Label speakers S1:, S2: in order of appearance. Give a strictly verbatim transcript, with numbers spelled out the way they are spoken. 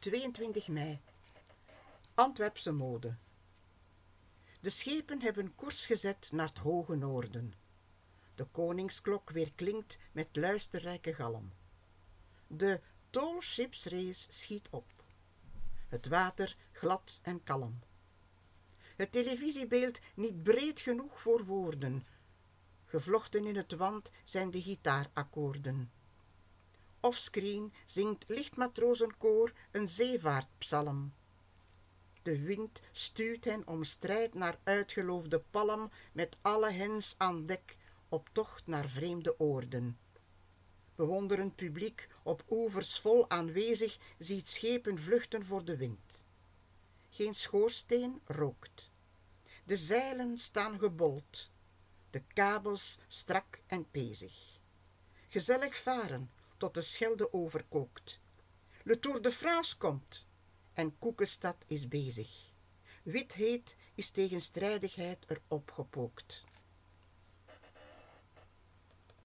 S1: tweeëntwintig mei. Antwerpse mode. De schepen hebben koers gezet naar het hoge noorden. De koningsklok weerklinkt met luisterrijke galm. De tall ships race schiet op. Het water glad en kalm. Het televisiebeeld niet breed genoeg voor woorden. Gevlochten in het wand zijn de gitaarakkoorden. Offscreen zingt lichtmatrozenkoor een zeevaartpsalm. De wind stuwt hen om strijd naar uitgeloofde palm, met alle hens aan dek op tocht naar vreemde oorden. Bewonderend publiek op oevers vol aanwezig ziet schepen vluchten voor de wind. Geen schoorsteen rookt. De zeilen staan gebold, de kabels strak en pezig. Gezellig varen tot de Schelde overkookt. Le Tour de France komt en Koekenstad is bezig. Wit heet is tegenstrijdigheid er opgepookt.